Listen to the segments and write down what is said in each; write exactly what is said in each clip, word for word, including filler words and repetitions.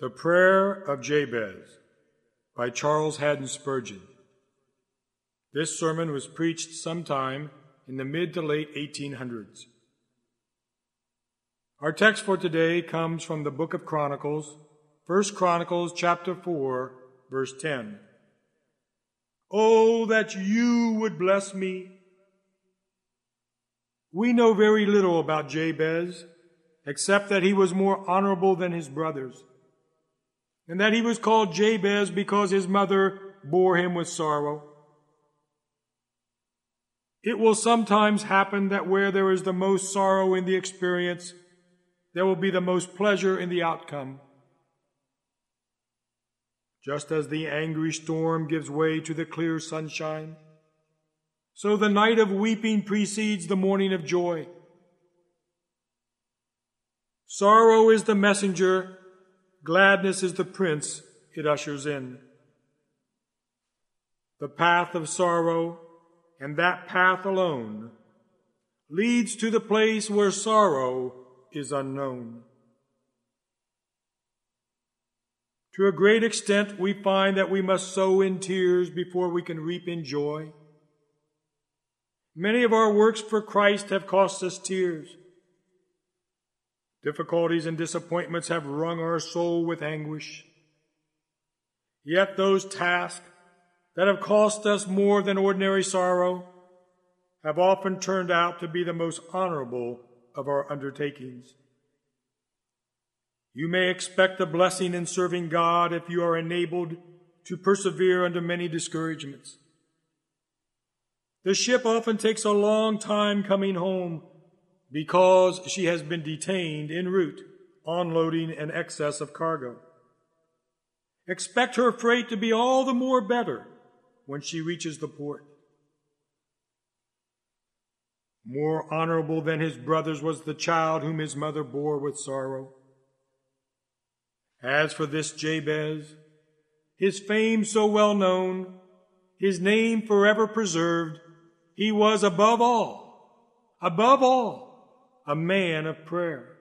The Prayer of Jabez by Charles Haddon Spurgeon. This sermon was preached sometime in the mid to late eighteen hundreds. Our text for today comes from the book of Chronicles, First Chronicles chapter four, verse ten. Oh, that you would bless me. We know very little about Jabez, except that he was more honorable than his brothers, and that he was called Jabez because his mother bore him with sorrow. It will sometimes happen that where there is the most sorrow in the experience, there will be the most pleasure in the outcome. Just as the angry storm gives way to the clear sunshine, so the night of weeping precedes the morning of joy. Sorrow is the messenger, gladness is the prince it ushers in. The path of sorrow, and that path alone, leads to the place where sorrow is unknown. To a great extent, we find that we must sow in tears before we can reap in joy. Many of our works for Christ have cost us tears. Difficulties and disappointments have wrung our soul with anguish. Yet those tasks that have cost us more than ordinary sorrow have often turned out to be the most honorable of our undertakings. You may expect a blessing in serving God if you are enabled to persevere under many discouragements. The ship often takes a long time coming home because she has been detained en route, unloading an excess of cargo. Expect her freight to be all the more better when she reaches the port. More honorable than his brothers was the child whom his mother bore with sorrow. As for this Jabez, his fame so well known, his name forever preserved, he was above all, above all, a man of prayer.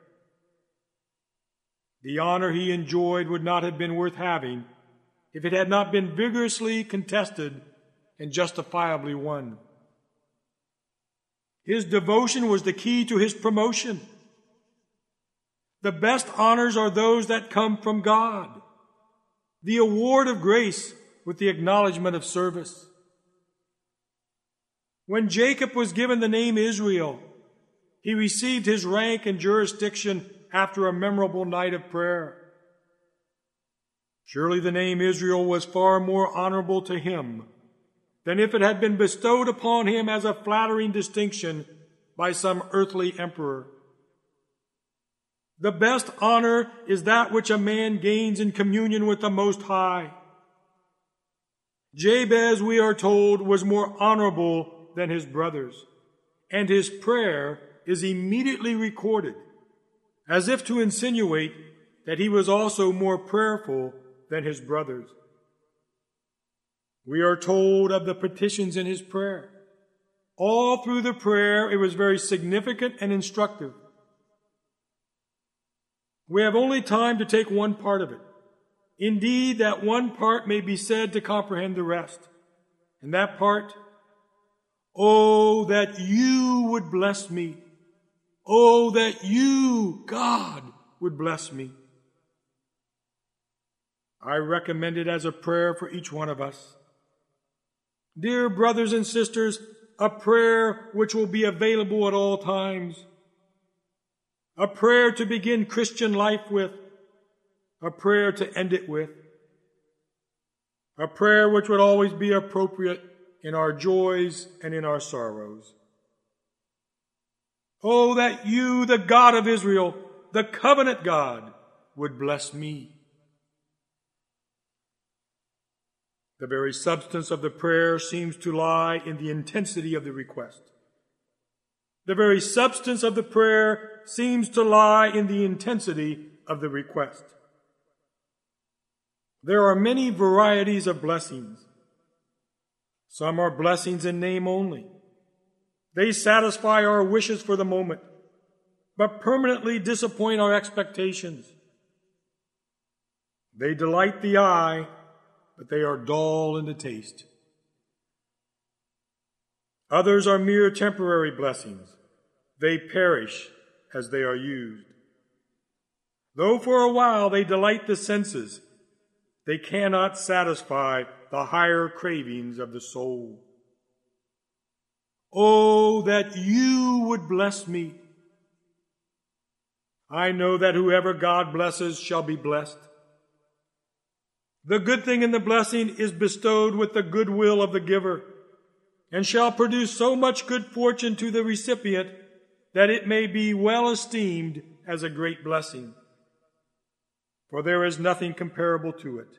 The honor he enjoyed would not have been worth having if it had not been vigorously contested and justifiably won. His devotion was the key to his promotion. The best honors are those that come from God, the award of grace with the acknowledgement of service. When Jacob was given the name Israel, he received his rank and jurisdiction after a memorable night of prayer. Surely the name Israel was far more honorable to him than if it had been bestowed upon him as a flattering distinction by some earthly emperor. The best honor is that which a man gains in communion with the Most High. Jabez, we are told, was more honorable than his brothers, and his prayer is immediately recorded, as if to insinuate that he was also more prayerful than his brothers. We are told of the petitions in his prayer. All through the prayer, it was very significant and instructive. We have only time to take one part of it. Indeed, that one part may be said to comprehend the rest. And that part, oh, that you would bless me. Oh, that you, God, would bless me. I recommend it as a prayer for each one of us. Dear brothers and sisters, a prayer which will be available at all times. A prayer to begin Christian life with. A prayer to end it with. A prayer which would always be appropriate in our joys and in our sorrows. Oh, that you, the God of Israel, the covenant God, would bless me. The very substance of the prayer seems to lie in the intensity of the request. The very substance of the prayer seems to lie in the intensity of the request. There are many varieties of blessings. Some are blessings in name only. They satisfy our wishes for the moment, but permanently disappoint our expectations. They delight the eye, but they are dull in the taste. Others are mere temporary blessings. They perish as they are used. Though for a while they delight the senses, they cannot satisfy the higher cravings of the soul. Oh, that you would bless me. I know that whoever God blesses shall be blessed. The good thing in the blessing is bestowed with the good will of the giver, and shall produce so much good fortune to the recipient that it may be well esteemed as a great blessing. For there is nothing comparable to it.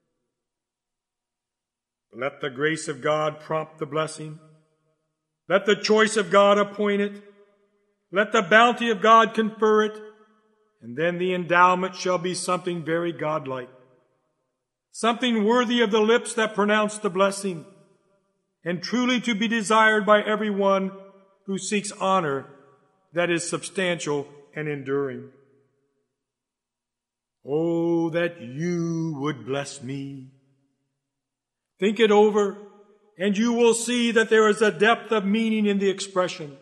Let the grace of God prompt the blessing. Let the choice of God appoint it. Let the bounty of God confer it. And then the endowment shall be something very godlike, something worthy of the lips that pronounce the blessing, and truly to be desired by everyone who seeks honor that is substantial and enduring. Oh, that you would bless me. Think it over, and you will see that there is a depth of meaning in the expression.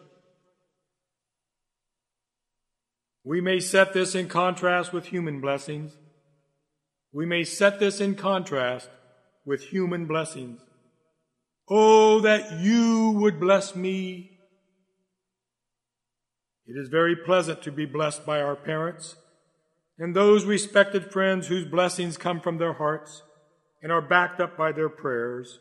We may set this in contrast with human blessings. We may set this in contrast with human blessings. Oh, that you would bless me. It is very pleasant to be blessed by our parents and those respected friends whose blessings come from their hearts and are backed up by their prayers.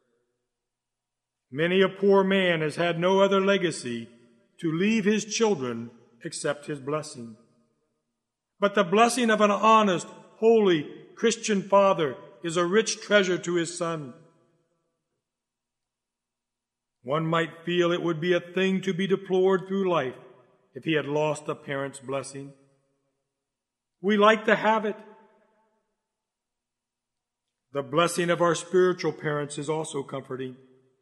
Many a poor man has had no other legacy to leave his children except his blessing. But the blessing of an honest, holy, Christian father is a rich treasure to his son. One might feel it would be a thing to be deplored through life if he had lost a parent's blessing. We like to have it. The blessing of our spiritual parents is also comforting.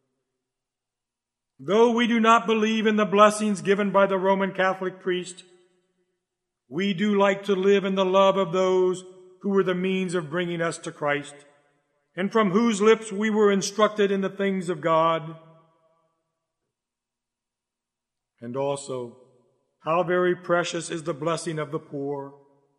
Though we do not believe in the blessings given by the Roman Catholic priest, we do like to live in the love of those who were the means of bringing us to Christ, and from whose lips we were instructed in the things of God. And also, how very precious is the blessing of the poor.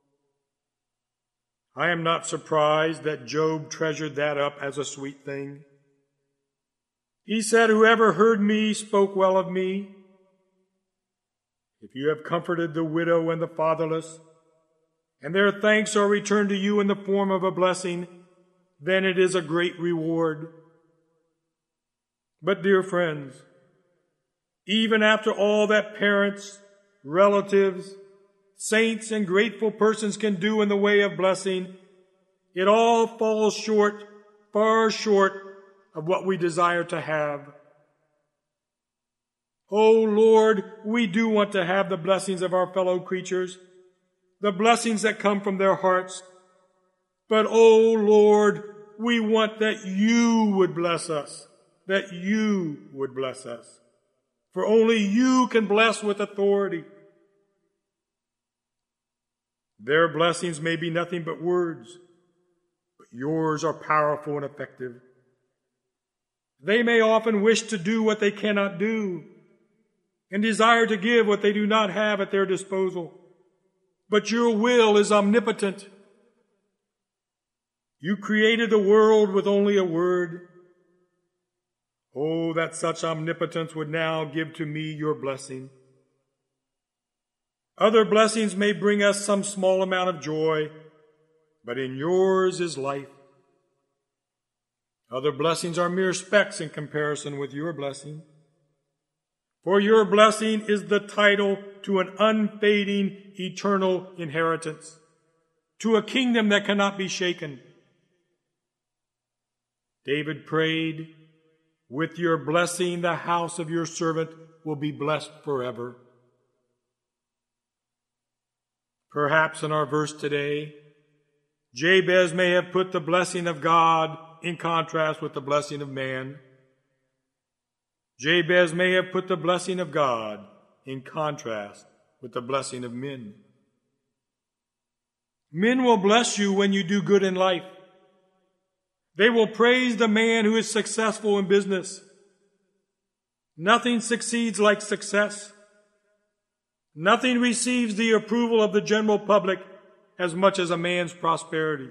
I am not surprised that Job treasured that up as a sweet thing. He said, "Whoever heard me spoke well of me." If you have comforted the widow and the fatherless, and their thanks are returned to you in the form of a blessing, then it is a great reward. But dear friends, even after all that parents, relatives, saints, and grateful persons can do in the way of blessing, it all falls short, far short of what we desire to have. Oh Lord, we do want to have the blessings of our fellow creatures, the blessings that come from their hearts. But oh Lord, we want that you would bless us, that you would bless us. For only you can bless with authority. Their blessings may be nothing but words, but yours are powerful and effective. They may often wish to do what they cannot do, and desire to give what they do not have at their disposal. But your will is omnipotent. You created the world with only a word. Oh, that such omnipotence would now give to me your blessing. Other blessings may bring us some small amount of joy, but in yours is life. Other blessings are mere specks in comparison with your blessing. For your blessing is the title to an unfading, eternal inheritance, to a kingdom that cannot be shaken. David prayed, "With your blessing, the house of your servant will be blessed forever." Perhaps in our verse today, Jabez may have put the blessing of God in contrast with the blessing of man. Jabez may have put the blessing of God in contrast with the blessing of men. Men will bless you when you do good in life. They will praise the man who is successful in business. Nothing succeeds like success. Nothing receives the approval of the general public as much as a man's prosperity.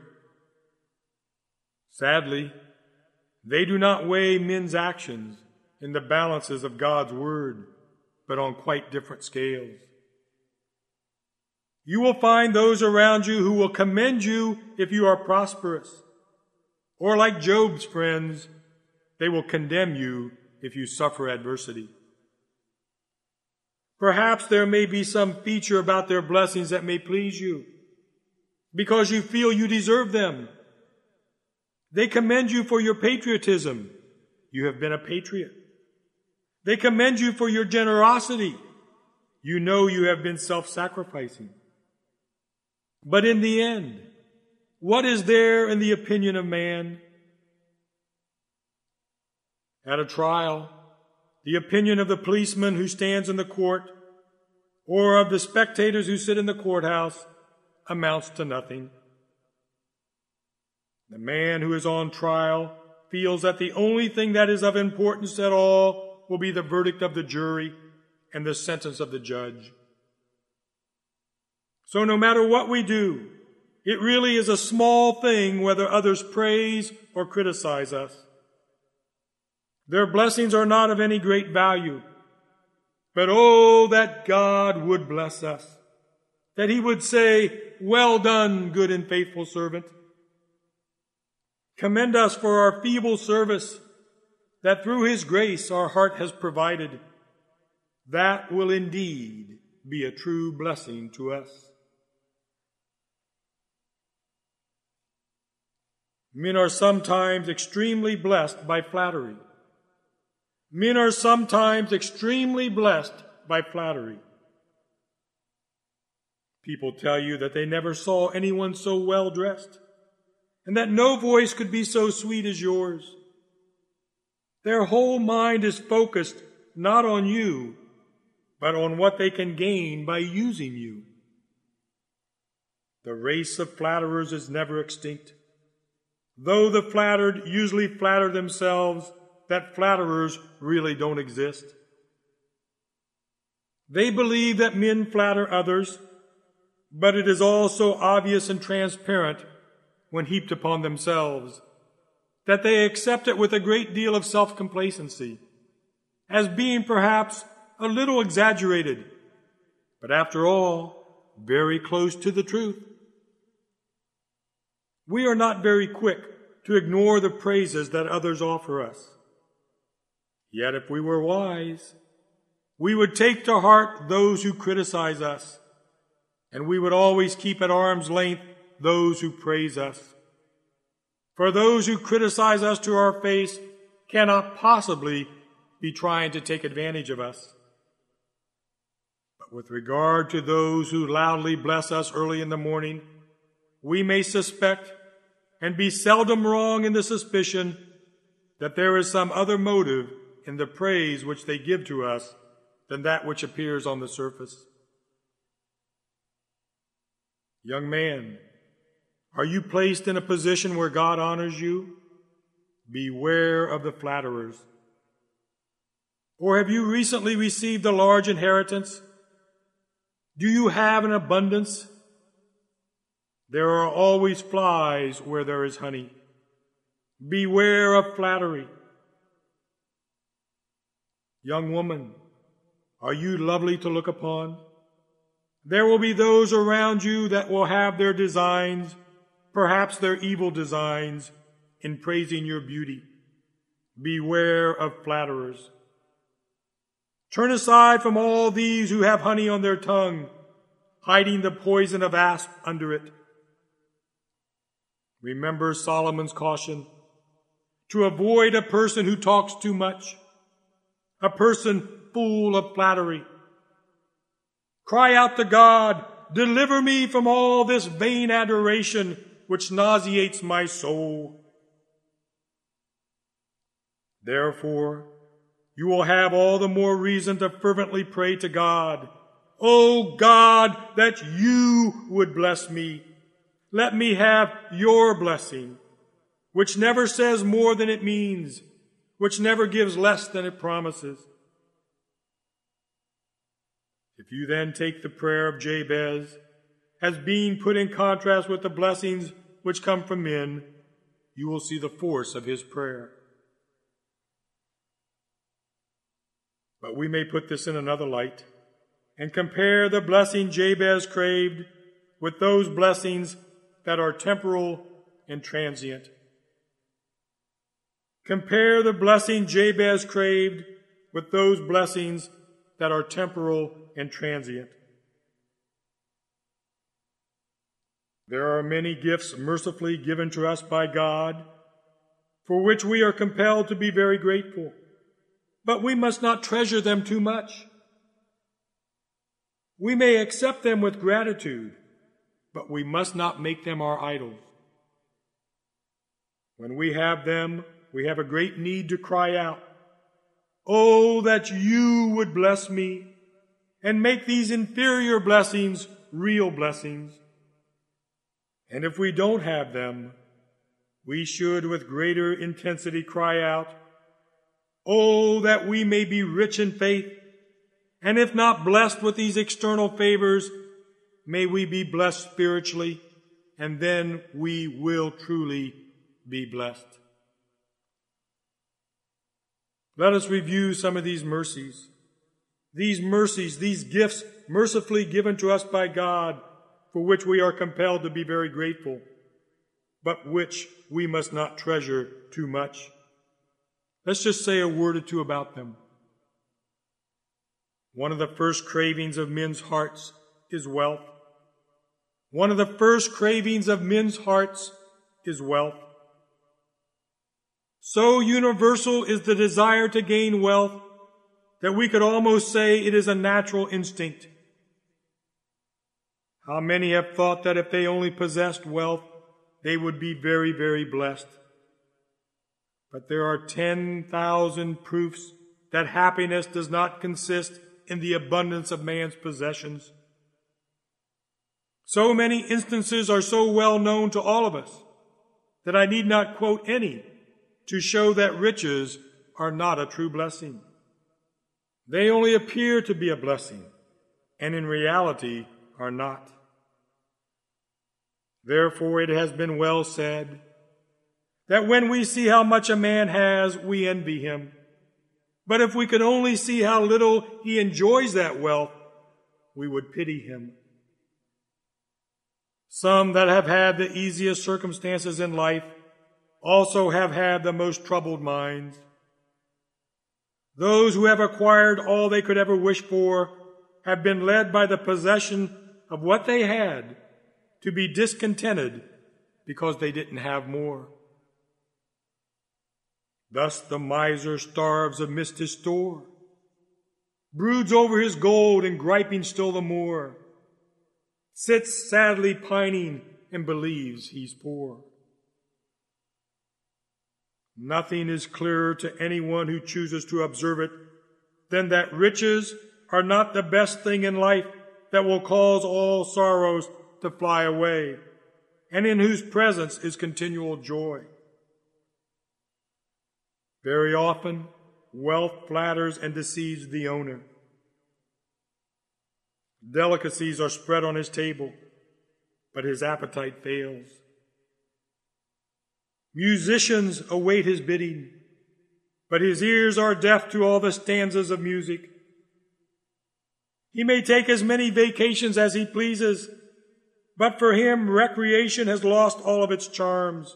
Sadly, they do not weigh men's actions in the balances of God's word, but on quite different scales. You will find those around you who will commend you if you are prosperous, or like Job's friends, they will condemn you if you suffer adversity. Perhaps there may be some feature about their blessings that may please you, because you feel you deserve them. They commend you for your patriotism. You have been a patriot. They commend you for your generosity. You know you have been self-sacrificing. But in the end, what is there in the opinion of man? At a trial, the opinion of the policeman who stands in the court or of the spectators who sit in the courthouse amounts to nothing. The man who is on trial feels that the only thing that is of importance at all will be the verdict of the jury and the sentence of the judge. So no matter what we do, it really is a small thing whether others praise or criticize us. Their blessings are not of any great value, but oh, that God would bless us, that He would say, "Well done, good and faithful servant." Commend us for our feeble service, that through His grace our heart has provided. That will indeed be a true blessing to us. Men are sometimes extremely blessed by flattery. Men are sometimes extremely blessed by flattery. People tell you that they never saw anyone so well dressed, and that no voice could be so sweet as yours. Their whole mind is focused not on you, but on what they can gain by using you. The race of flatterers is never extinct, though the flattered usually flatter themselves that flatterers really don't exist. They believe that men flatter others, but it is all so obvious and transparent when heaped upon themselves that they accept it with a great deal of self-complacency, as being perhaps a little exaggerated, but after all, very close to the truth. We are not very quick to ignore the praises that others offer us. Yet if we were wise, we would take to heart those who criticize us, and we would always keep at arm's length those who praise us. For those who criticize us to our face cannot possibly be trying to take advantage of us. But with regard to those who loudly bless us early in the morning, we may suspect, and be seldom wrong in the suspicion, that there is some other motive in the praise which they give to us than that which appears on the surface. Young man, are you placed in a position where God honors you? Beware of the flatterers. Or have you recently received a large inheritance? Do you have an abundance? There are always flies where there is honey. Beware of flattery. Young woman, are you lovely to look upon? There will be those around you that will have their designs, perhaps their evil designs, in praising your beauty. Beware of flatterers. Turn aside from all these who have honey on their tongue, hiding the poison of asp under it. Remember Solomon's caution to avoid a person who talks too much, a person full of flattery. Cry out to God, "Deliver me from all this vain adoration which nauseates my soul." Therefore, you will have all the more reason to fervently pray to God, "Oh God, that you would bless me, let me have your blessing, which never says more than it means, which never gives less than it promises. If you then take the prayer of Jabez as being put in contrast with the blessings which come from men, you will see the force of his prayer. But we may put this in another light and compare the blessing Jabez craved with those blessings that are temporal and transient. Compare the blessing Jabez craved with those blessings that are temporal and transient. There are many gifts mercifully given to us by God, for which we are compelled to be very grateful, but we must not treasure them too much. We may accept them with gratitude, but we must not make them our idols. When we have them, we have a great need to cry out, "Oh, that you would bless me and make these inferior blessings real blessings." And if we don't have them, we should with greater intensity cry out, "Oh, that we may be rich in faith, and if not blessed with these external favors, may we be blessed spiritually, and then we will truly be blessed." Let us review some of these mercies. These mercies, these gifts mercifully given to us by God, for which we are compelled to be very grateful, but which we must not treasure too much. Let's just say a word or two about them. One of the first cravings of men's hearts is wealth. One of the first cravings of men's hearts is wealth. So universal is the desire to gain wealth that we could almost say it is a natural instinct. How many have thought that if they only possessed wealth, they would be very, very blessed? But there are ten thousand proofs that happiness does not consist in the abundance of man's possessions. So many instances are so well known to all of us that I need not quote any to show that riches are not a true blessing. They only appear to be a blessing, and in reality are not. Therefore, it has been well said that when we see how much a man has, we envy him. But if we could only see how little he enjoys that wealth, we would pity him. Some that have had the easiest circumstances in life also have had the most troubled minds. Those who have acquired all they could ever wish for have been led by the possession of what they had to be discontented because they didn't have more. Thus the miser starves amidst his store, broods over his gold and griping still the more, sits sadly pining and believes he's poor. Nothing is clearer to anyone who chooses to observe it than that riches are not the best thing in life that will cause all sorrows to fly away, and in whose presence is continual joy. Very often, wealth flatters and deceives the owner. Delicacies are spread on his table, but his appetite fails. Musicians await his bidding, but his ears are deaf to all the stanzas of music. He may take as many vacations as he pleases, but for him recreation has lost all of its charms.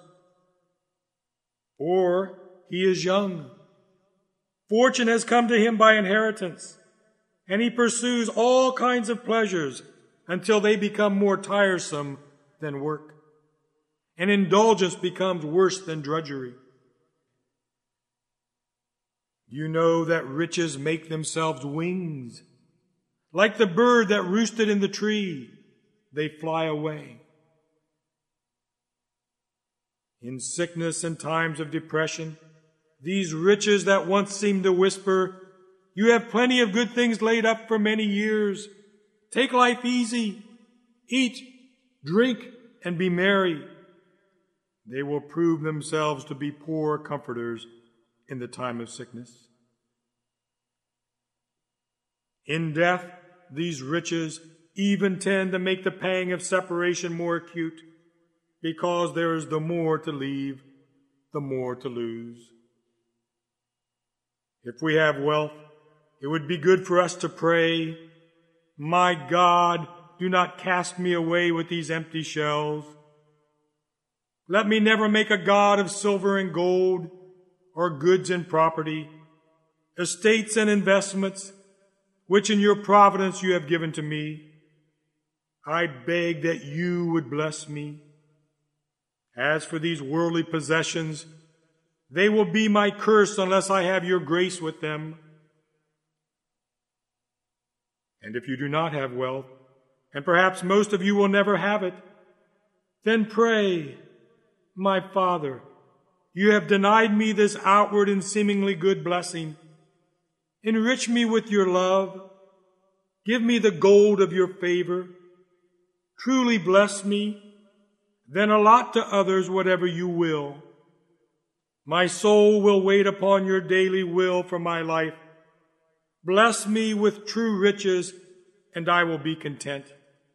Or he is young. Fortune has come to him by inheritance, and he pursues all kinds of pleasures until they become more tiresome than work, and indulgence becomes worse than drudgery. You know that riches make themselves wings. Like the bird that roosted in the tree, they fly away. In sickness and times of depression, these riches that once seemed to whisper, "You have plenty of good things laid up for many years. Take life easy. Eat, drink, and be merry. They will prove themselves to be poor comforters in the time of sickness. In death, these riches even tend to make the pang of separation more acute, because there is the more to leave, the more to lose. If we have wealth, it would be good for us to pray, "My God, do not cast me away with these empty shells. Let me never make a god of silver and gold, or goods and property, estates and investments, which in your providence you have given to me. I beg that you would bless me. As for these worldly possessions, they will be my curse unless I have your grace with them." And if you do not have wealth, and perhaps most of you will never have it, then pray, "My Father, you have denied me this outward and seemingly good blessing. Enrich me with your love. Give me the gold of your favor. Truly bless me. Then allot to others whatever you will. My soul will wait upon your daily will for my life. Bless me with true riches, and I will be content."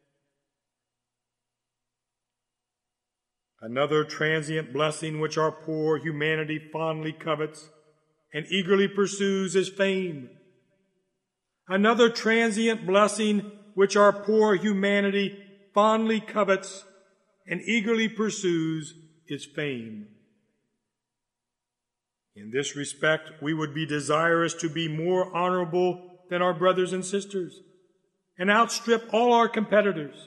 Another transient blessing which our poor humanity fondly covets and eagerly pursues is fame. Another transient blessing which our poor humanity fondly covets and eagerly pursues is fame. In this respect, we would be desirous to be more honorable than our brothers and sisters and outstrip all our competitors.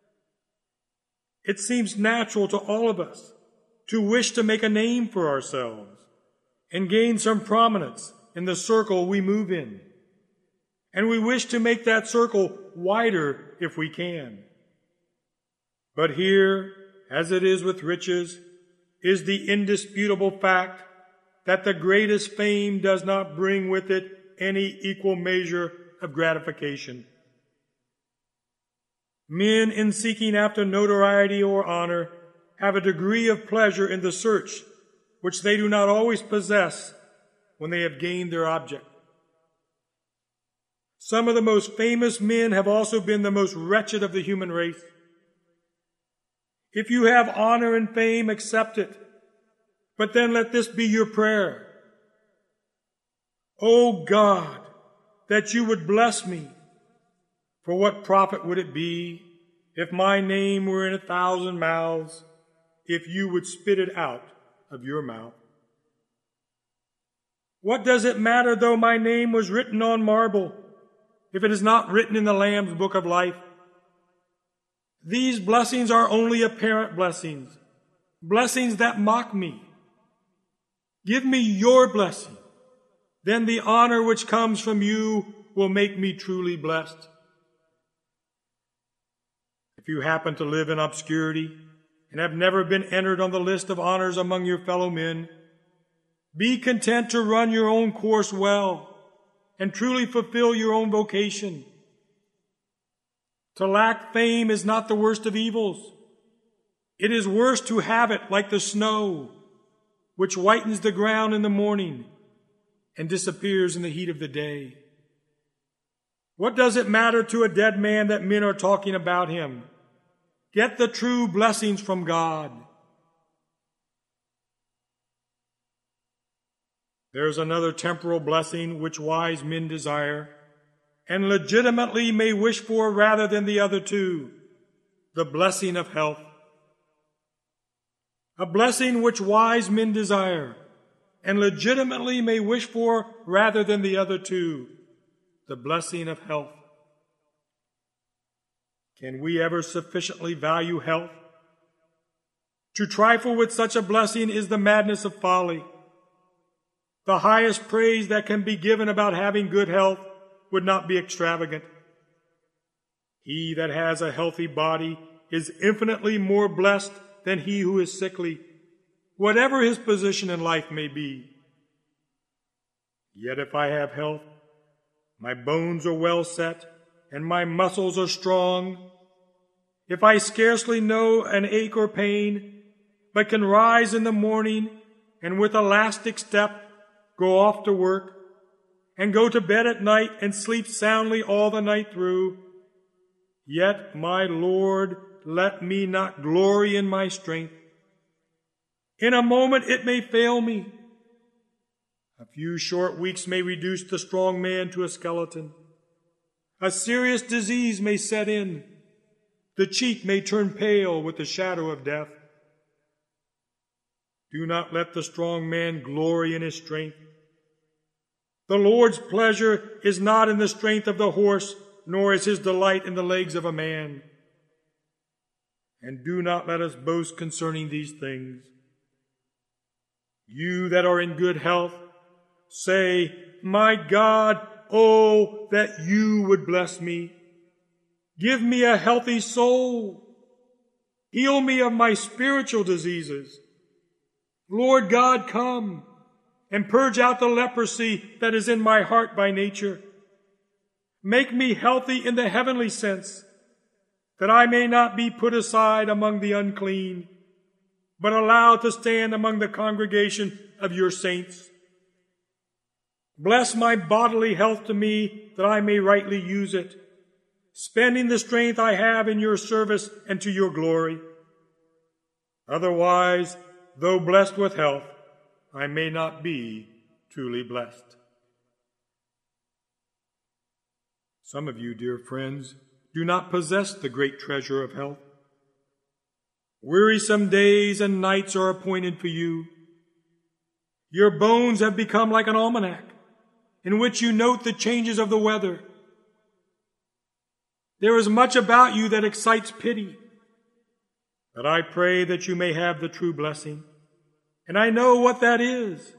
It seems natural to all of us to wish to make a name for ourselves and gain some prominence in the circle we move in. And we wish to make that circle wider if we can. But here, as it is with riches, is the indisputable fact that the greatest fame does not bring with it any equal measure of gratification. Men, in seeking after notoriety or honor, have a degree of pleasure in the search which they do not always possess when they have gained their object. Some of the most famous men have also been the most wretched of the human race. If you have honor and fame, accept it. But then let this be your prayer. "O God, that you would bless me. For what profit would it be if my name were in a thousand mouths, if you would spit it out of your mouth? What does it matter though my name was written on marble, if it is not written in the Lamb's book of life? These blessings are only apparent blessings, blessings that mock me. Give me your blessing. Then the honor which comes from you will make me truly blessed." If you happen to live in obscurity and have never been entered on the list of honors among your fellow men, be content to run your own course well and truly fulfill your own vocation. To lack fame is not the worst of evils. It is worse to have it like the snow, which whitens the ground in the morning and disappears in the heat of the day. What does it matter to a dead man that men are talking about him? Get the true blessings from God. There is another temporal blessing which wise men desire, and legitimately may wish for rather than the other two, the blessing of health. A blessing which wise men desire, and legitimately may wish for rather than the other two, the blessing of health. Can we ever sufficiently value health? To trifle with such a blessing is the madness of folly. The highest praise that can be given about having good health would not be extravagant. He that has a healthy body is infinitely more blessed than he who is sickly, whatever his position in life may be. Yet if I have health, my bones are well set, and my muscles are strong, if I scarcely know an ache or pain, but can rise in the morning and with elastic step go off to work, and go to bed at night and sleep soundly all the night through, yet, my Lord, let me not glory in my strength. In a moment it may fail me. A few short weeks may reduce the strong man to a skeleton. A serious disease may set in. The cheek may turn pale with the shadow of death. Do not let the strong man glory in his strength. The Lord's pleasure is not in the strength of the horse, nor is his delight in the legs of a man. And do not let us boast concerning these things. You that are in good health, say, my God, oh, that you would bless me. Give me a healthy soul. Heal me of my spiritual diseases. Lord God, come and purge out the leprosy that is in my heart by nature. Make me healthy in the heavenly sense, that I may not be put aside among the unclean, but allowed to stand among the congregation of your saints. Bless my bodily health to me, that I may rightly use it, spending the strength I have in your service and to your glory. Otherwise, though blessed with health, I may not be truly blessed. Some of you, dear friends, do not possess the great treasure of health. Wearisome days and nights are appointed for you. Your bones have become like an almanac, in which you note the changes of the weather. There is much about you that excites pity, but I pray that you may have the true blessing, and I know what that is.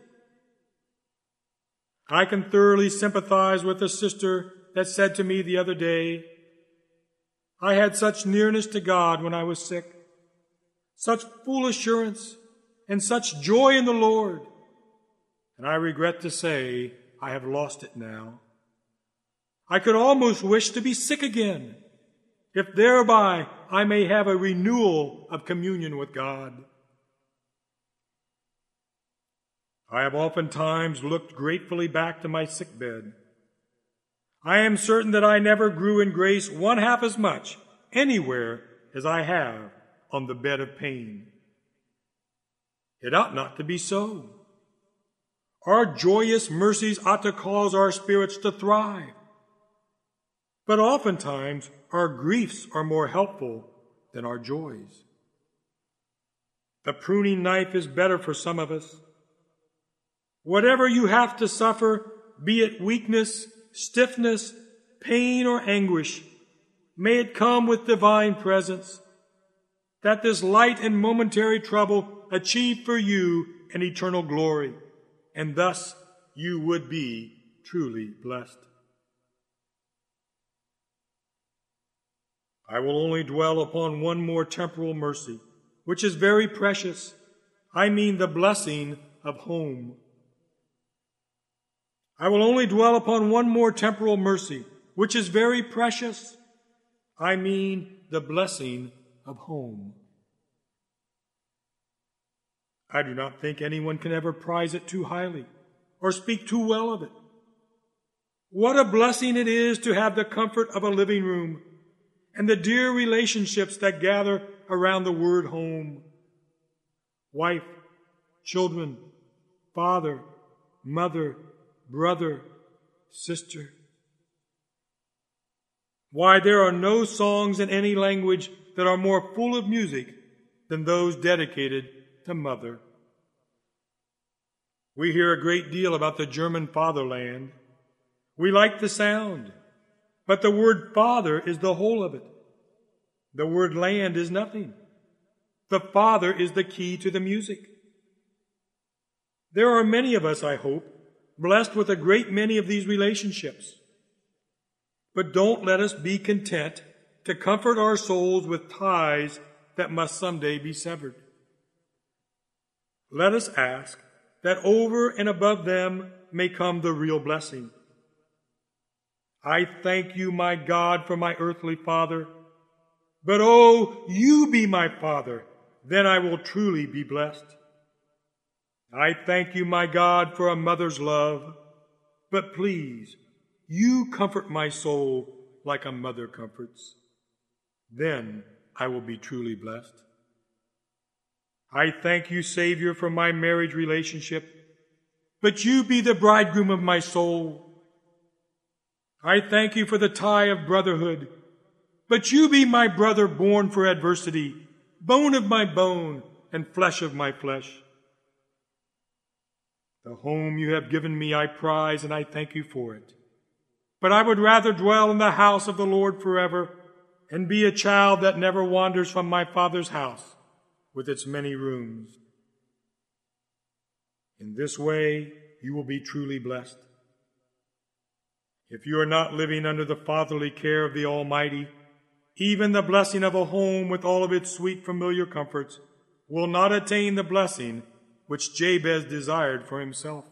I can thoroughly sympathize with the sister that said to me the other day, I had such nearness to God when I was sick, such full assurance, and such joy in the Lord, and I regret to say I have lost it now. I could almost wish to be sick again, if thereby I may have a renewal of communion with God. I have oftentimes looked gratefully back to my sick bed. I am certain that I never grew in grace one half as much anywhere as I have on the bed of pain. It ought not to be so. Our joyous mercies ought to cause our spirits to thrive. But oftentimes our griefs are more helpful than our joys. The pruning knife is better for some of us. Whatever you have to suffer, be it weakness, stiffness, pain, or anguish, may it come with divine presence, that this light and momentary trouble achieve for you an eternal glory, and thus you would be truly blessed. I will only dwell upon one more temporal mercy, which is very precious. I mean the blessing of home. I will only dwell upon one more temporal mercy, which is very precious. I mean the blessing of home. I do not think anyone can ever prize it too highly or speak too well of it. What a blessing it is to have the comfort of a living room and the dear relationships that gather around the word home. Wife, children, father, mother, brother, sister. Why, there are no songs in any language that are more full of music than those dedicated to mother. We hear a great deal about the German fatherland. We like the sound, but the word father is the whole of it. The word land is nothing. The father is the key to the music. There are many of us, I hope, blessed with a great many of these relationships. But don't let us be content to comfort our souls with ties that must someday be severed. Let us ask that over and above them may come the real blessing. I thank you, my God, for my earthly father, But oh, you be my Father, then I will truly be blessed. I thank you, my God, for a mother's love, but please, you comfort my soul like a mother comforts. Then I will be truly blessed. I thank you, Savior, for my marriage relationship, but you be the bridegroom of my soul. I thank you for the tie of brotherhood, but you be my brother born for adversity, bone of my bone and flesh of my flesh. The home you have given me I prize, and I thank you for it. But I would rather dwell in the house of the Lord forever and be a child that never wanders from my Father's house with its many rooms. In this way, you will be truly blessed. If you are not living under the fatherly care of the Almighty, even the blessing of a home with all of its sweet familiar comforts will not attain the blessing which Jabez desired for himself.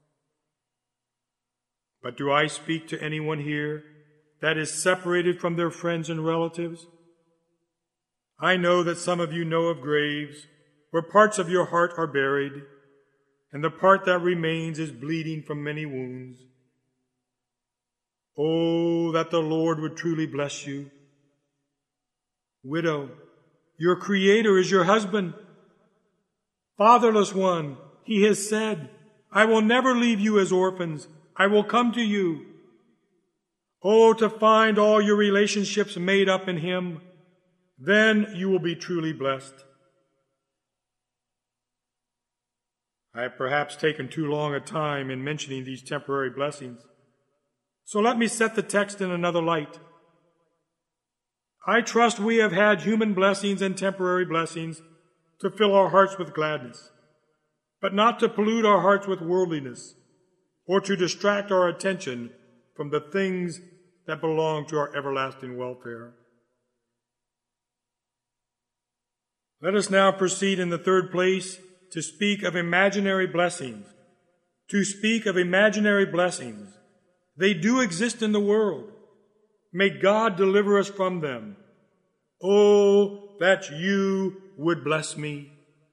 But do I speak to anyone here that is separated from their friends and relatives? I know that some of you know of graves where parts of your heart are buried, and the part that remains is bleeding from many wounds. Oh, that the Lord would truly bless you. Widow, your Creator is your husband. Fatherless one, he has said, I will never leave you as orphans. I will come to you. Oh, to find all your relationships made up in him. Then you will be truly blessed. I have perhaps taken too long a time in mentioning these temporary blessings. So let me set the text in another light. I trust we have had human blessings and temporary blessings to fill our hearts with gladness, but not to pollute our hearts with worldliness or to distract our attention from the things that belong to our everlasting welfare. Let us now proceed in the third place to speak of imaginary blessings. To speak of imaginary blessings. They do exist in the world. May God deliver us from them. Oh, that you would bless me.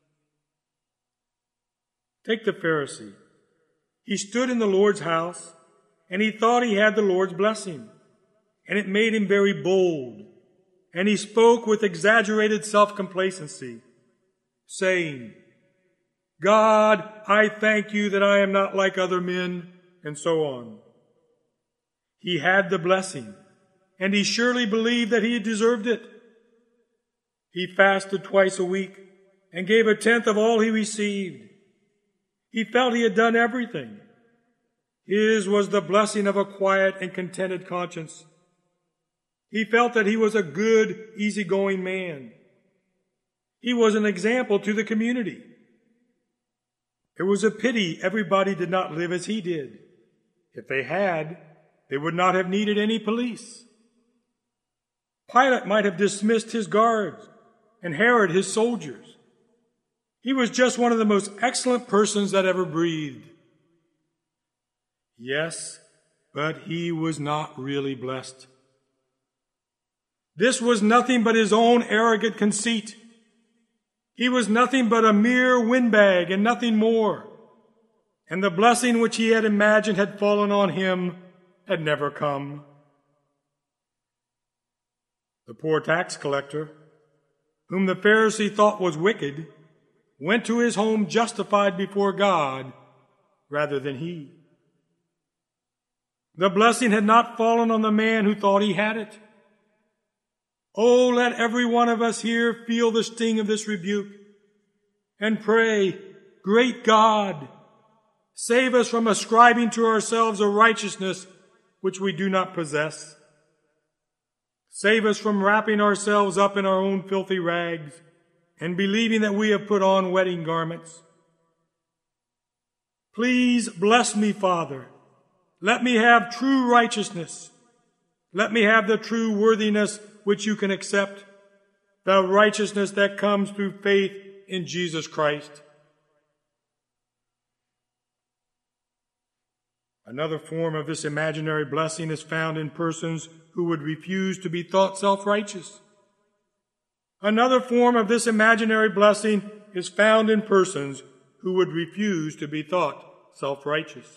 Take the Pharisee. He stood in the Lord's house, and he thought he had the Lord's blessing, and it made him very bold. And he spoke with exaggerated self-complacency, saying, God, I thank you that I am not like other men, and so on. He had the blessing, and he surely believed that he deserved it. He fasted twice a week and gave a tenth of all he received. He felt he had done everything. His was the blessing of a quiet and contented conscience. He felt that he was a good, easygoing man. He was an example to the community. It was a pity everybody did not live as he did. If they had, they would not have needed any police. Pilate might have dismissed his guards and Herod his soldiers. He was just one of the most excellent persons that ever breathed. Yes, but he was not really blessed. This was nothing but his own arrogant conceit. He was nothing but a mere windbag and nothing more. And the blessing which he had imagined had fallen on him had never come. The poor tax collector, whom the Pharisee thought was wicked, went to his home justified before God rather than he. The blessing had not fallen on the man who thought he had it. Oh, let every one of us here feel the sting of this rebuke and pray, great God, save us from ascribing to ourselves a righteousness which we do not possess. Save us from wrapping ourselves up in our own filthy rags and believing that we have put on wedding garments. Please bless me, Father. Let me have true righteousness. Let me have the true worthiness which you can accept, the righteousness that comes through faith in Jesus Christ. Another form of this imaginary blessing is found in persons who would refuse to be thought self-righteous. Another form of this imaginary blessing is found in persons who would refuse to be thought self-righteous.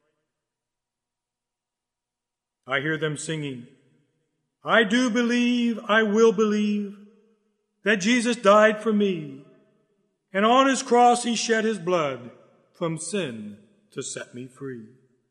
I hear them singing, "I do believe, I will believe, that Jesus died for me, and on his cross he shed his blood from sin to set me free."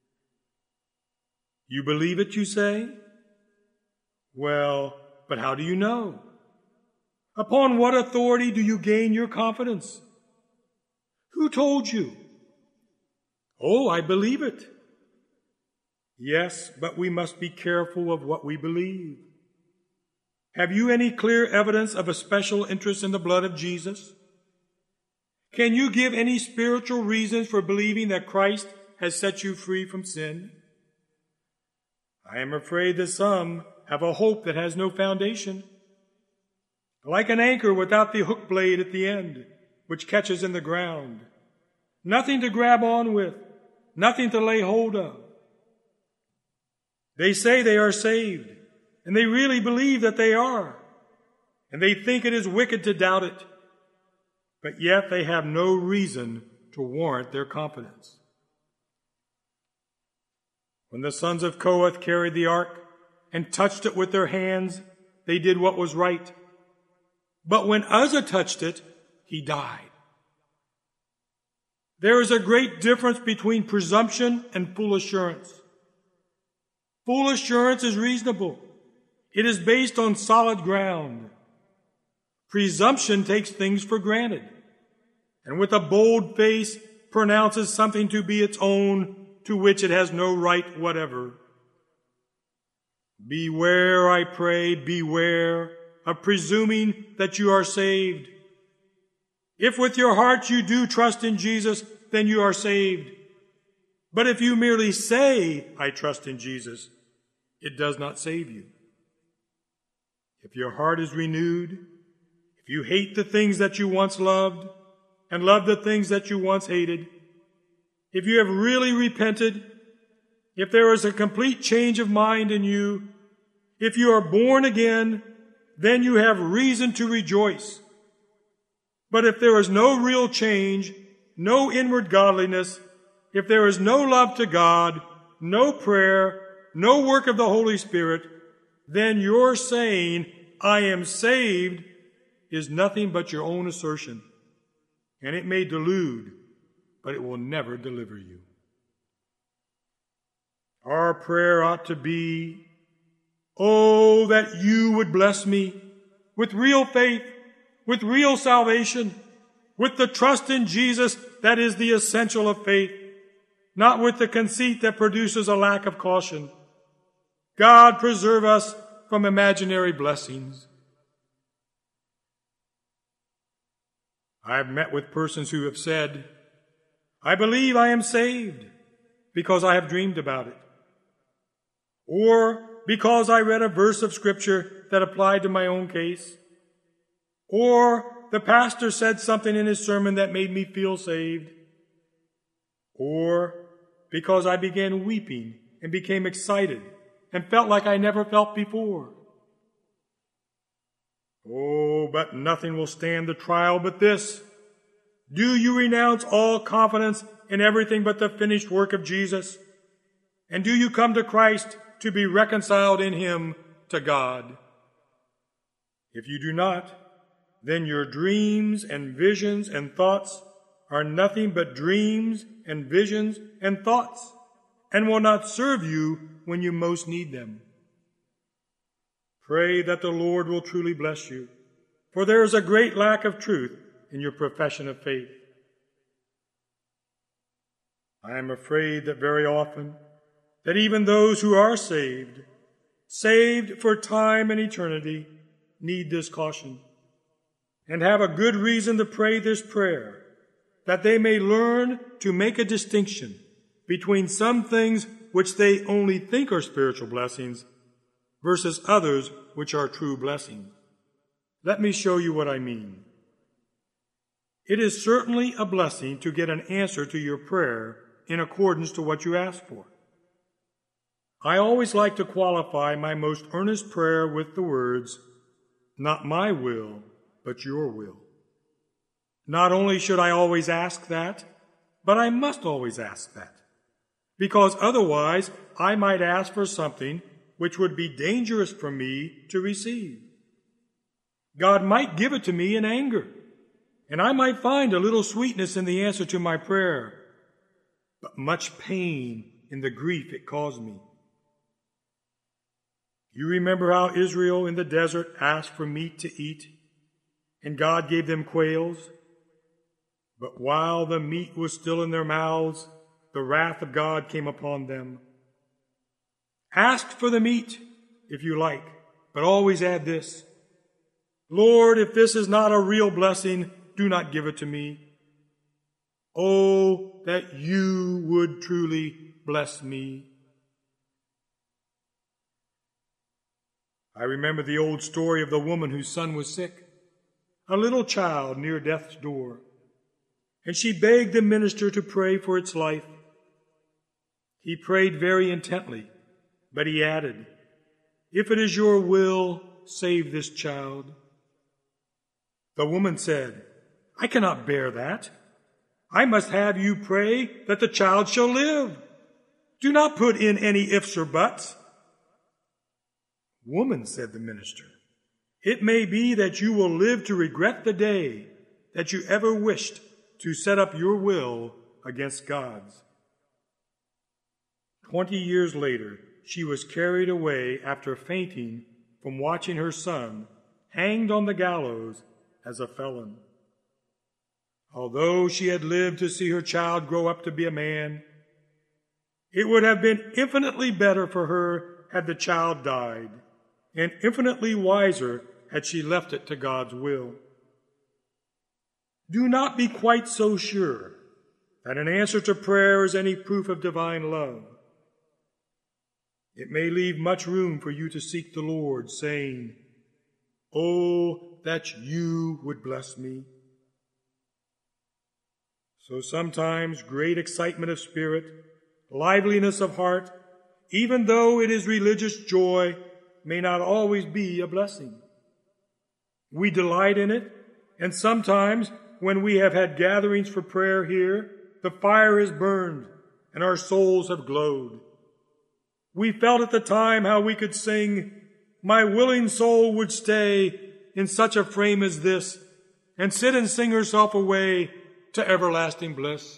You believe it, you say? Well, but how do you know? Upon what authority do you gain your confidence? Who told you? Oh, I believe it. Yes, but we must be careful of what we believe. Have you any clear evidence of a special interest in the blood of Jesus? Can you give any spiritual reasons for believing that Christ has set you free from sin? I am afraid that some have a hope that has no foundation, like an anchor without the hook blade at the end, which catches in the ground. Nothing to grab on with, nothing to lay hold of. They say they are saved, and they really believe that they are, and they think it is wicked to doubt it, but yet they have no reason to warrant their confidence. When the sons of Kohath carried the ark and touched it with their hands, they did what was right. But when Uzzah touched it, he died. There is a great difference between presumption and full assurance. Full assurance is reasonable. It is based on solid ground. Presumption takes things for granted, and with a bold face pronounces something to be its own to which it has no right whatever. Beware, I pray, beware of presuming that you are saved. If with your heart you do trust in Jesus, then you are saved. But if you merely say, "I trust in Jesus," it does not save you. If your heart is renewed, if you hate the things that you once loved and love the things that you once hated, if you have really repented, if there is a complete change of mind in you, if you are born again, then you have reason to rejoice. But if there is no real change, no inward godliness, if there is no love to God, no prayer, no work of the Holy Spirit, then your saying, "I am saved," is nothing but your own assertion. And it may delude, but it will never deliver you. Our prayer ought to be, "Oh, that you would bless me with real faith, with real salvation, with the trust in Jesus that is the essential of faith, not with the conceit that produces a lack of caution." God preserve us from imaginary blessings. I have met with persons who have said, "I believe I am saved because I have dreamed about it," or because I read a verse of Scripture that applied to my own case, or the pastor said something in his sermon that made me feel saved, or because I began weeping and became excited and felt like I never felt before. Oh, but nothing will stand the trial but this. Do you renounce all confidence in everything but the finished work of Jesus? And do you come to Christ to be reconciled in him to God? If you do not, then your dreams and visions and thoughts are nothing but dreams and visions and thoughts, and will not serve you when you most need them. Pray that the Lord will truly bless you, for there is a great lack of truth in your profession of faith. I am afraid that very often, that even those who are saved, saved for time and eternity, need this caution, and have a good reason to pray this prayer, that they may learn to make a distinction between some things which they only think are spiritual blessings versus others which are true blessings. Let me show you what I mean. It is certainly a blessing to get an answer to your prayer in accordance to what you ask for. I always like to qualify my most earnest prayer with the words, "Not my will, but your will. Not only should I always ask that, but I must always ask that, because otherwise I might ask for something which would be dangerous for me to receive. God might give it to me in anger, and I might find a little sweetness in the answer to my prayer, but much pain in the grief it caused me. You remember how Israel in the desert asked for meat to eat, and God gave them quails? But while the meat was still in their mouths, the wrath of God came upon them. Ask for the meat, if you like, but always add this: Lord, if this is not a real blessing, do not give it to me. Oh, that you would truly bless me. I remember the old story of the woman whose son was sick, a little child near death's door, and she begged the minister to pray for its life. He prayed very intently, but he added, "If it is your will, save this child." The woman said, "I cannot bear that. I must have you pray that the child shall live. Do not put in any ifs or buts." "Woman," said the minister, "it may be that you will live to regret the day that you ever wished to set up your will against God's." Twenty years later, she was carried away after fainting from watching her son hanged on the gallows as a felon. Although she had lived to see her child grow up to be a man, it would have been infinitely better for her had the child died, and infinitely wiser had she left it to God's will. Do not be quite so sure that an answer to prayer is any proof of divine love. It may leave much room for you to seek the Lord, saying, "Oh, that you would bless me." So sometimes great excitement of spirit, liveliness of heart, even though it is religious joy, may not always be a blessing. We delight in it, and sometimes when we have had gatherings for prayer here, the fire has burned and our souls have glowed. We felt at the time how we could sing, "My willing soul would stay in such a frame as this, and sit and sing herself away to everlasting bliss."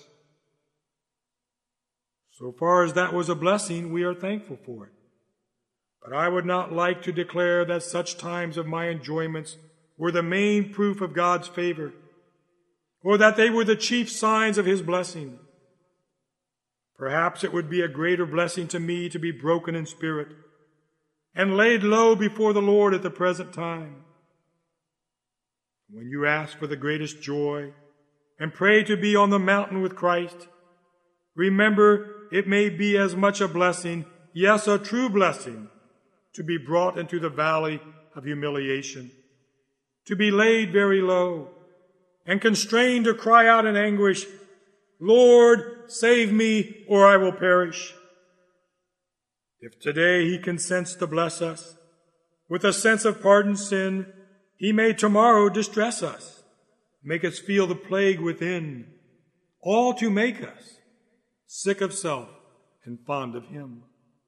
So far as that was a blessing, we are thankful for it. But I would not like to declare that such times of my enjoyments were the main proof of God's favor, or that they were the chief signs of His blessing. Perhaps it would be a greater blessing to me to be broken in spirit and laid low before the Lord at the present time. When you ask for the greatest joy and pray to be on the mountain with Christ, remember it may be as much a blessing, yes, a true blessing, to be brought into the valley of humiliation, to be laid very low, and constrained to cry out in anguish, "Lord, save me, or I will perish." If today He consents to bless us with a sense of pardoned sin, He may tomorrow distress us, make us feel the plague within, all to make us sick of self and fond of Him.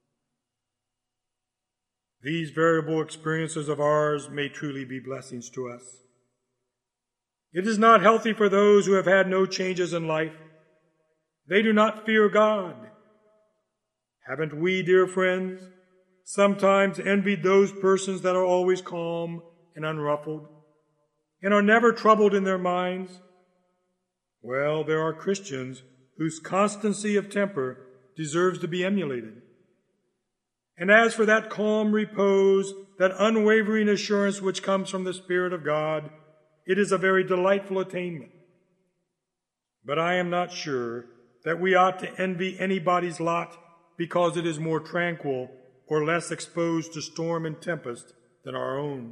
These variable experiences of ours may truly be blessings to us. It is not healthy for those who have had no changes in life. They do not fear God. Haven't we, dear friends, sometimes envied those persons that are always calm and unruffled and are never troubled in their minds? Well, there are Christians whose constancy of temper deserves to be emulated. And as for that calm repose, that unwavering assurance which comes from the Spirit of God, it is a very delightful attainment. But I am not sure that we ought to envy anybody's lot because it is more tranquil or less exposed to storm and tempest than our own.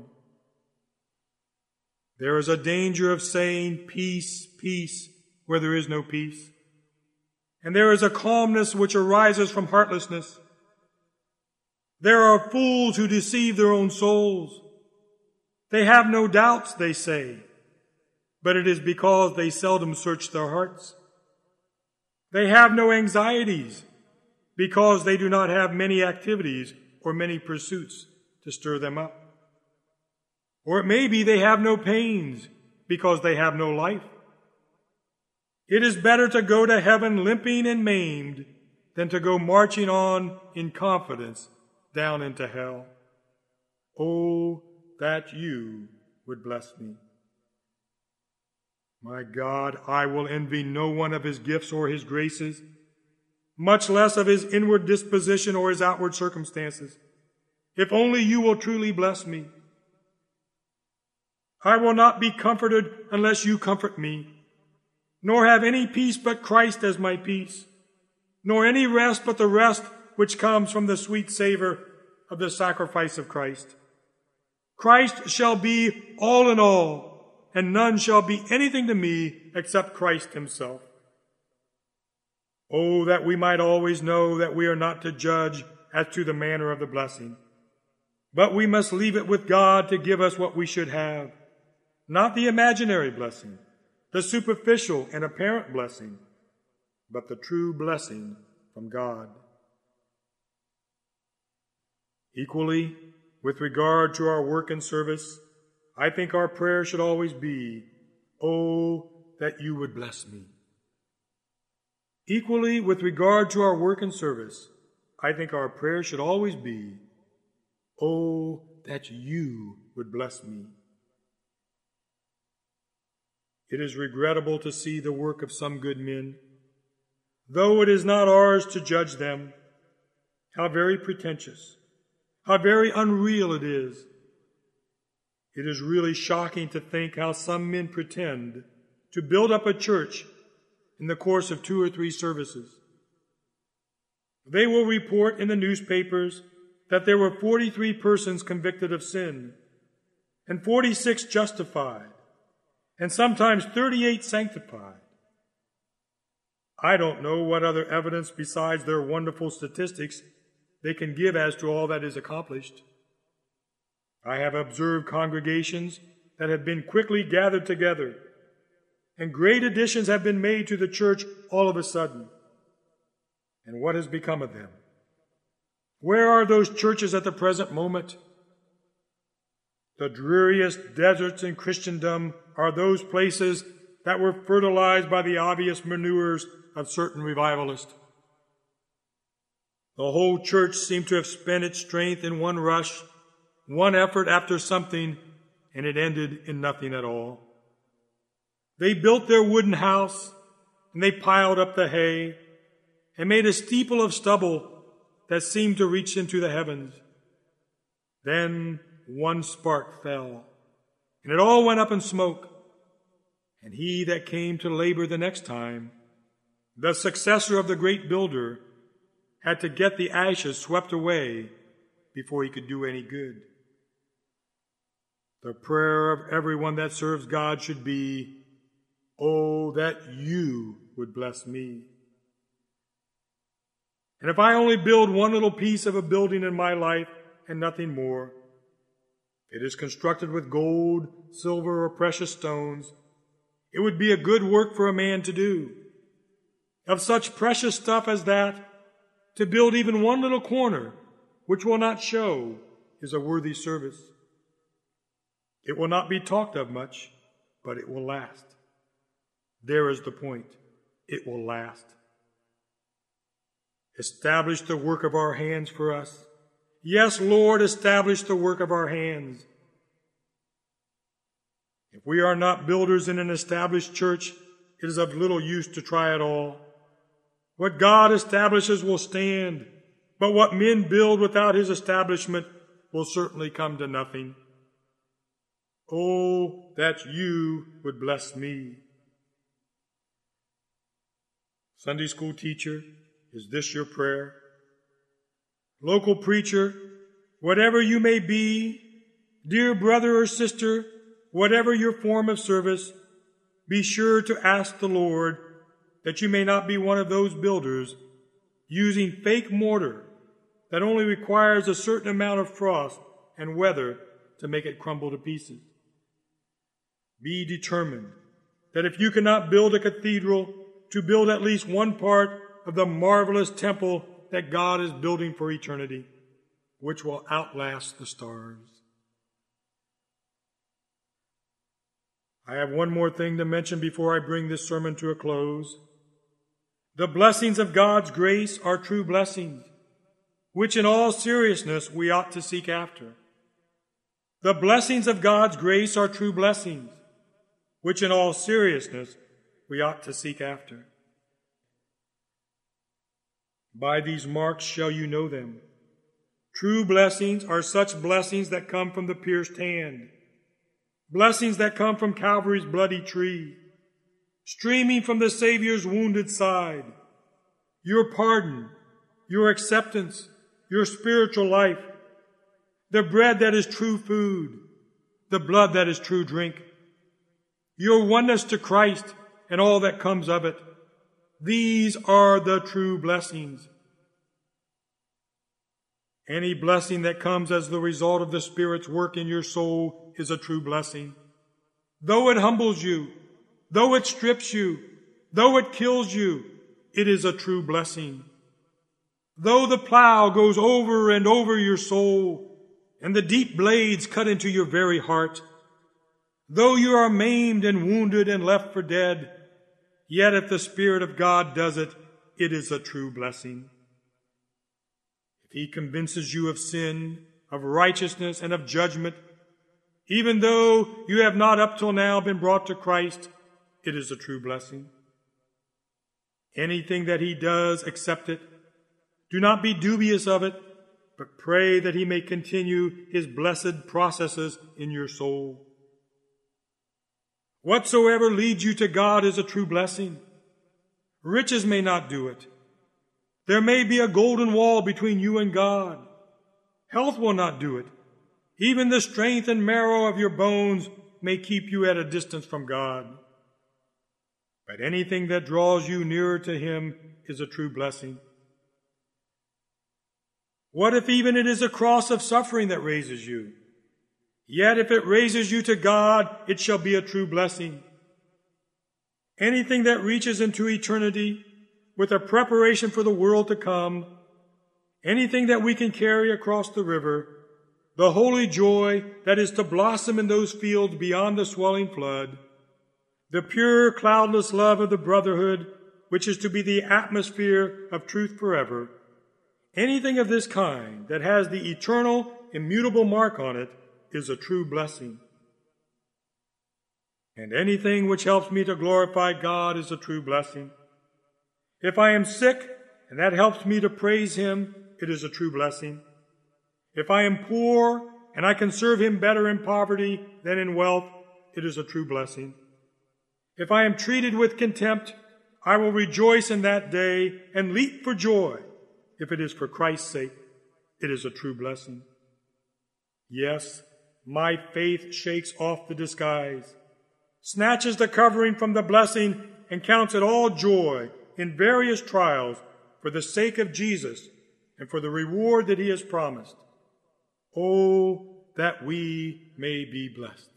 There is a danger of saying peace, peace, where there is no peace. And there is a calmness which arises from heartlessness. There are fools who deceive their own souls. They have no doubts, they say, but it is because they seldom search their hearts. They have no anxieties because they do not have many activities or many pursuits to stir them up. Or it may be they have no pains because they have no life. It is better to go to heaven limping and maimed than to go marching on in confidence down into hell. Oh, that you would bless me. My God, I will envy no one of his gifts or his graces, much less of his inward disposition or his outward circumstances, if only you will truly bless me. I will not be comforted unless you comfort me, nor have any peace but Christ as my peace, nor any rest but the rest which comes from the sweet savor of the sacrifice of Christ. Christ shall be all in all, and none shall be anything to me except Christ himself. Oh, that we might always know that we are not to judge as to the manner of the blessing, but we must leave it with God to give us what we should have, not the imaginary blessing, the superficial and apparent blessing, but the true blessing from God. Equally, with regard to our work and service, I think our prayer should always be, "Oh, that you would bless me." Equally, with regard to our work and service, I think our prayer should always be, "Oh, that you would bless me." It is regrettable to see the work of some good men, though it is not ours to judge them. How very pretentious, how very unreal it is. It is really shocking to think how some men pretend to build up a church in the course of two or three services. They will report in the newspapers that there were forty-three persons convicted of sin, and forty-six justified, and sometimes thirty-eight sanctified. I don't know what other evidence besides their wonderful statistics they can give as to all that is accomplished. I have observed congregations that have been quickly gathered together, and great additions have been made to the church all of a sudden. And what has become of them? Where are those churches at the present moment? The dreariest deserts in Christendom are those places that were fertilized by the obvious manures of certain revivalists. The whole church seemed to have spent its strength in one rush, one effort after something, and it ended in nothing at all. They built their wooden house, and they piled up the hay, and made a steeple of stubble that seemed to reach into the heavens. Then one spark fell, and it all went up in smoke. And he that came to labor the next time, the successor of the great builder, had to get the ashes swept away before he could do any good. The prayer of everyone that serves God should be, "Oh, that you would bless me." And if I only build one little piece of a building in my life and nothing more, it is constructed with gold, silver, or precious stones, it would be a good work for a man to do. Of such precious stuff as that, to build even one little corner, which will not show, is a worthy service. It will not be talked of much, but it will last. There is the point. It will last. Establish the work of our hands for us. Yes, Lord, establish the work of our hands. If we are not builders in an established church, it is of little use to try at all. What God establishes will stand, but what men build without his establishment will certainly come to nothing. Oh, that you would bless me. Sunday school teacher, is this your prayer? Local preacher, whatever you may be, dear brother or sister, whatever your form of service, be sure to ask the Lord that you may not be one of those builders using fake mortar that only requires a certain amount of frost and weather to make it crumble to pieces. Be determined that if you cannot build a cathedral, to build at least one part of the marvelous temple that God is building for eternity, which will outlast the stars. I have one more thing to mention before I bring this sermon to a close. The blessings of God's grace are true blessings, which in all seriousness we ought to seek after. The blessings of God's grace are true blessings, which in all seriousness we ought to seek after. By these marks shall you know them. True blessings are such blessings that come from the pierced hand, blessings that come from Calvary's bloody tree, streaming from the Savior's wounded side. Your pardon, your acceptance, your spiritual life, the bread that is true food, the blood that is true drink, your oneness to Christ and all that comes of it. These are the true blessings. Any blessing that comes as the result of the Spirit's work in your soul is a true blessing. Though it humbles you, though it strips you, though it kills you, it is a true blessing. Though the plow goes over and over your soul, and the deep blades cut into your very heart, though you are maimed and wounded and left for dead, yet if the Spirit of God does it, it is a true blessing. If He convinces you of sin, of righteousness, and of judgment, even though you have not up till now been brought to Christ, it is a true blessing. Anything that He does, accept it. Do not be dubious of it, but pray that He may continue His blessed processes in your soul. Whatsoever leads you to God is a true blessing. Riches may not do it. There may be a golden wall between you and God. Health will not do it. Even the strength and marrow of your bones may keep you at a distance from God. But anything that draws you nearer to Him is a true blessing. What if even it is a cross of suffering that raises you? Yet if it raises you to God, it shall be a true blessing. Anything that reaches into eternity with a preparation for the world to come, anything that we can carry across the river, the holy joy that is to blossom in those fields beyond the swelling flood, the pure, cloudless love of the brotherhood, which is to be the atmosphere of truth forever, anything of this kind that has the eternal, immutable mark on it is a true blessing. And anything which helps me to glorify God is a true blessing. If I am sick and that helps me to praise Him, it is a true blessing. If I am poor and I can serve Him better in poverty than in wealth, it is a true blessing. If I am treated with contempt, I will rejoice in that day and leap for joy. If it is for Christ's sake, it is a true blessing. Yes, my faith shakes off the disguise, snatches the covering from the blessing, and counts it all joy in various trials for the sake of Jesus and for the reward that He has promised. Oh, that we may be blessed.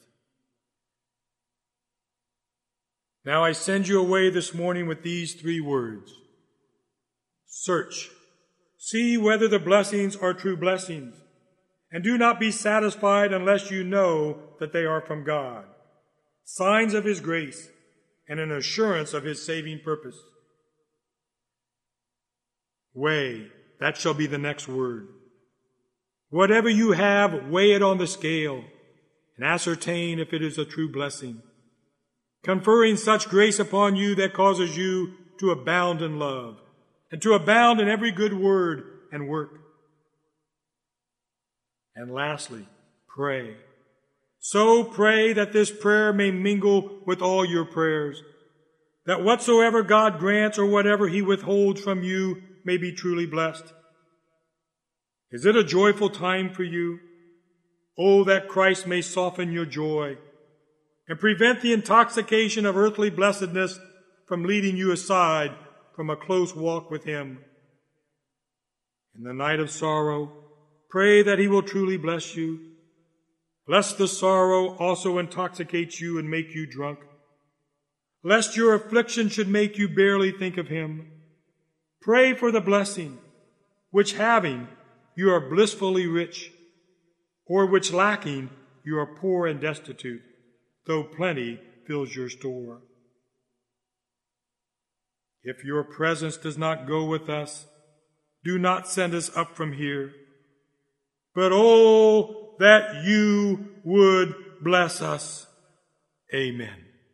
Now I send you away this morning with these three words. Search, see whether the blessings are true blessings, and do not be satisfied unless you know that they are from God, signs of His grace and an assurance of His saving purpose. Weigh, that shall be the next word. Whatever you have, weigh it on the scale and ascertain if it is a true blessing, conferring such grace upon you that causes you to abound in love and to abound in every good word and work. And lastly, pray. So pray that this prayer may mingle with all your prayers, that whatsoever God grants or whatever He withholds from you may be truly blessed. Is it a joyful time for you? Oh, that Christ may soften your joy and prevent the intoxication of earthly blessedness from leading you aside from a close walk with Him. In the night of sorrow, pray that He will truly bless you. lest the sorrow also intoxicate you and make you drunk, lest your affliction should make you barely think of him. Pray for the blessing, which having, you are blissfully rich, or which lacking, you are poor and destitute, though plenty fills your store. If your presence does not go with us, do not send us up from here. But oh, that you would bless us. Amen.